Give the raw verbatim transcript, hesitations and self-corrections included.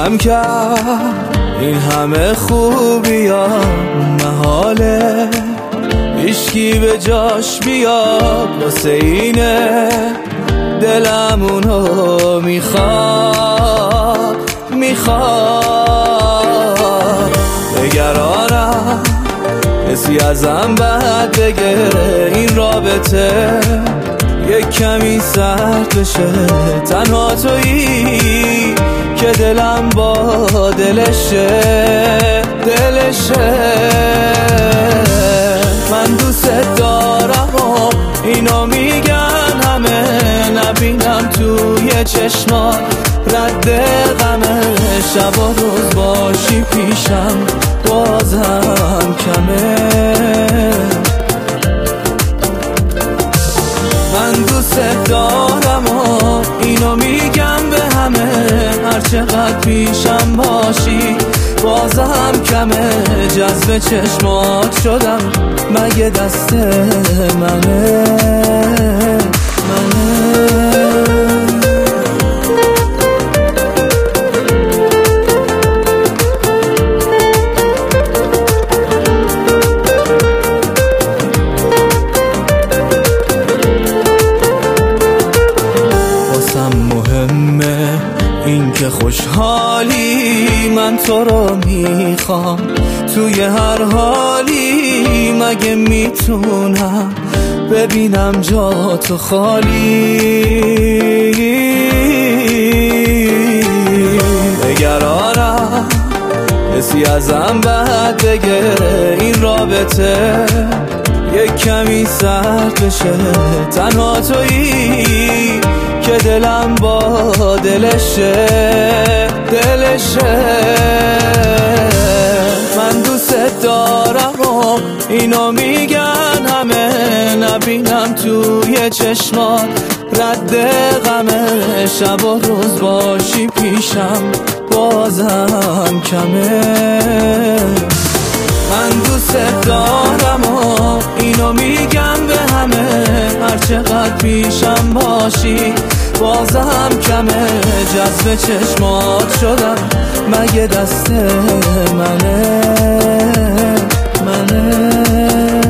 کم کرد این همه خوبی ها محاله هیچکی به جاش بیاد واسه اینه دلم اونو میخواد میخواد نگرانم کسی ازم بد بگه این رابطه یک کمی سرد بشه تنها تویی که دلم با دلشه دلشه من دوست دارم و اینو میگن همه نبینم توی چشمات رد غمه شب و روز باشی پیشم بازم کمه من دوست دارم و اینو میگم به همه هر چقدر پیشم باشی بازم کمه جذب چشمات شدم مگه دست منه منه این که خوشحالی من تو رو میخوام توی هر حالی مگه میتونم ببینم جا تو خالی نگرانم کسی ازم بد بگه این رابطه یک کمی سرد بشه تنها تویی که دلم با دلشه دلشه من دوست دارم و اینو میگن همه نبینم توی چشمات رد غمه شب و روز باشی پیشم بازم کمه من دوست دارم و اینو میگم به همه هر چقدر پیشم باشی بازم کمه جذب چشمات شدم مگه دست منه منه